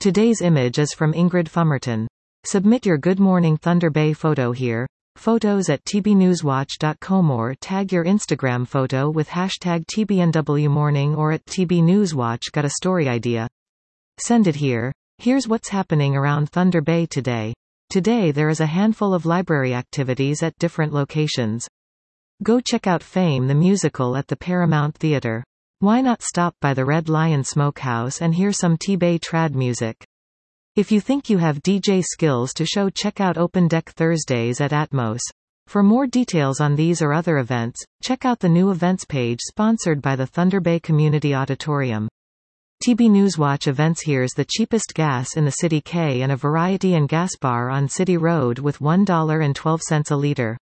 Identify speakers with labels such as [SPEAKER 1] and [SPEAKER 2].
[SPEAKER 1] Today's image is from Ingrid Fumerton. Submit your Good Morning Thunder Bay photo here. Photos at tbnewswatch.com or tag your Instagram photo with hashtag TBNWMorning or at TBNewsWatch. Got a story idea? Send it here. Here's what's happening around Thunder Bay today. Today there is a handful of library activities at different locations. Go check out Fame the Musical at the Paramount Theater. Why not stop by the Red Lion Smokehouse and hear some T-Bay trad music? If you think you have DJ skills to show, check out Open Deck Thursdays at Atmos. For more details on these or other events, check out the new events page sponsored by the Thunder Bay Community Auditorium. TB Newswatch events. Here's the cheapest gas in the City K and a variety and gas bar on City Road with $1.12 a liter.